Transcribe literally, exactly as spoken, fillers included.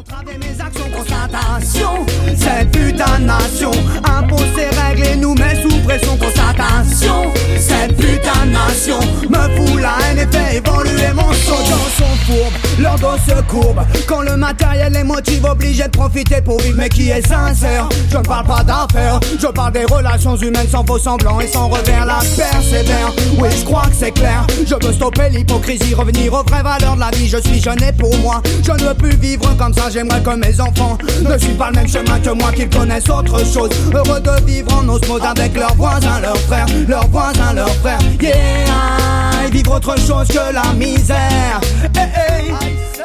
Entraver mes actions, constatation. Cette putain de nation impose ses règles et nous met sous pression, constatation. Cette putain de nation me fout la haine et fait évoluer mon son. Dans son fourbe, leur dos se courbe quand le matériel les motive obligés de profiter pour vivre, mais qui est sincère. Je ne parle pas d'affaires, je parle des relations humaines sans faux semblants et sans revers. La persévère, oui je crois que c'est clair. Je veux stopper l'hypocrisie, revenir aux vraies valeurs de la vie. Je suis jeune et pour moi, je ne veux plus vivre comme ça. J'aimerais que mes enfants ne suivent pas le même chemin que moi, qu'ils connaissent autre chose. Heureux de vivre en osmose avec leurs voisins, leurs frères, leurs voisins, leurs frères. Yeah, vivre autre chose que la misère. Hey, hey.